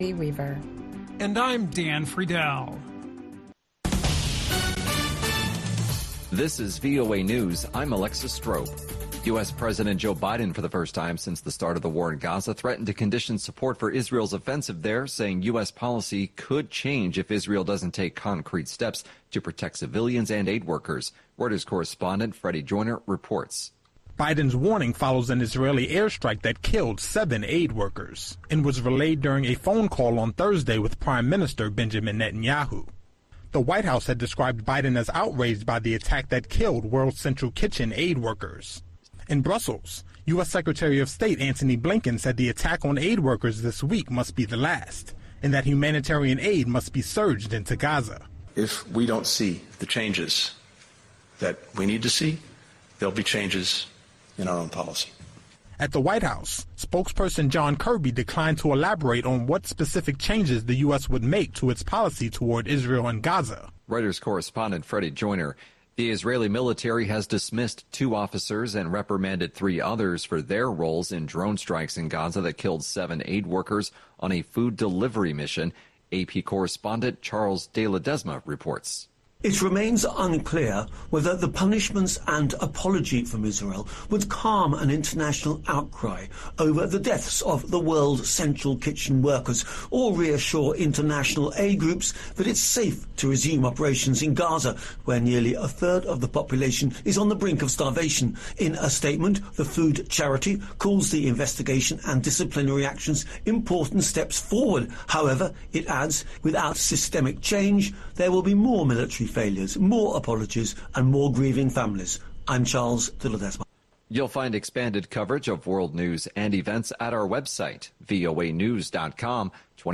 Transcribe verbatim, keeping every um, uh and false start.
Weaver. And I'm Dan Friedel. This is V O A News. I'm Alexis Strope. U S. President Joe Biden, for the first time since the start of the war in Gaza, threatened to condition support for Israel's offensive there, saying U S policy could change if Israel doesn't take concrete steps to protect civilians and aid workers. Reuters correspondent Freddie Joyner reports. Biden's warning follows an Israeli airstrike that killed seven aid workers and was relayed during a phone call on Thursday with Prime Minister Benjamin Netanyahu. The White House had described Biden as outraged by the attack that killed World Central Kitchen aid workers. In Brussels, U S. Secretary of State Antony Blinken said the attack on aid workers this week must be the last, and that humanitarian aid must be surged into Gaza. If we don't see the changes that we need to see, there'll be changes in our own policy. At the White House, spokesperson John Kirby declined to elaborate on what specific changes the U S would make to its policy toward Israel and Gaza. Reuters correspondent Freddie Joyner. The Israeli military has dismissed two officers and reprimanded three others for their roles in drone strikes in Gaza that killed seven aid workers on a food delivery mission. A P correspondent Charles De Ledesma reports. It remains unclear whether the punishments and apology from Israel would calm an international outcry over the deaths of the World Central Kitchen workers or reassure international aid groups that it's safe to resume operations in Gaza, where nearly a third of the population is on the brink of starvation. In a statement, the food charity calls the investigation and disciplinary actions important steps forward. However, it adds, without systemic change, there will be more military failures, more apologies, and more grieving families. I'm Charles De Ledesma. You'll find expanded coverage of world news and events at our website, V O A news dot com.